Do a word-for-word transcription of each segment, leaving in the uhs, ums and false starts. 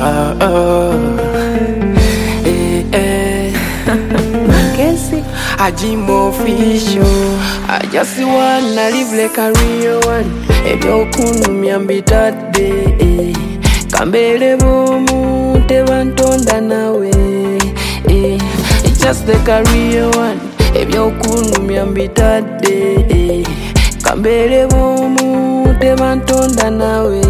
ah, ah. Eh, eh. I'm official. I just wanna live like a real one. Ebyo kunumya that day. Kambere bomu tebantonda nawe. It's just like a real one. Ebyo kunumya that day. Kambere bomu tebantonda nawe.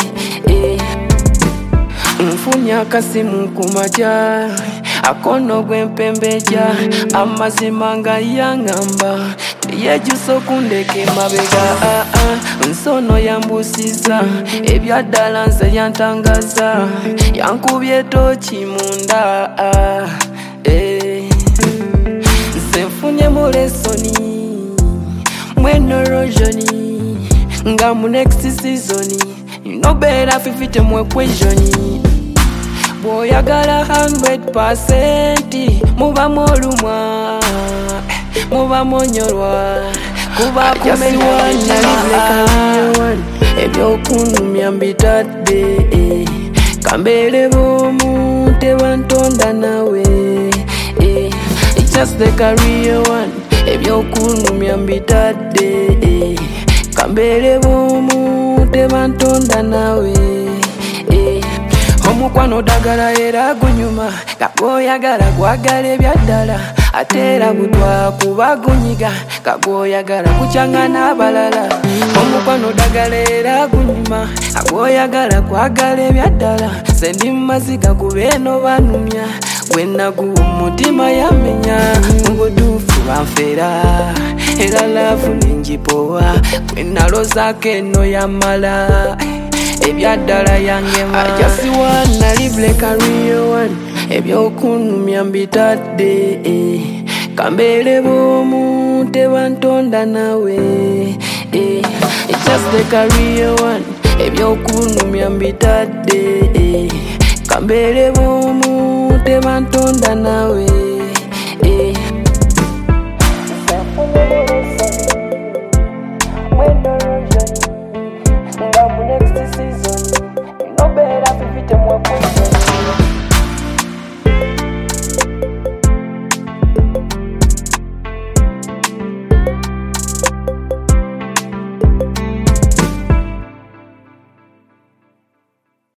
Mfunya kasimu kumaja akono gwempembeja amazima nga yangamba yejuso kundeke mabega ah, ah. Nsono yambusiza ebyaddala nze yantangaza yankubye toki munda ah, eh. Nze nfunye mu lesoni mweno rojoni nga mu next season no better fifite mu equation. Boyagala hundred percent muba molumwa muba monyorwa kuba kumenywa nalivleka ebyo kunumya that day. Kambere bomu tebantonda nawe. It's just like a real one. Ebyo kunumya that day. Kambere bomu tebantonda nawe. Omukwano dagala era gunyuma kagoyagala gwagala ebyaddala atera butwa kuba gunyiga kagoyagala kuchangana abalala. Omukwano dagala era gunyuma kagoyagala gwagala ebyaddala sendi maziga kubeno banumya wenagu mutima yamenya mubudufu banfera era lafu ninjipowa kwenalozake no yamala ebyaddala yangema. I just wanna live like a real one. Ebyo kunumya that day. Kambere bomu tebantonda nawe. It's just like a real one. Ebyo kunumya that day. Kambere bomu tebantonda nawe.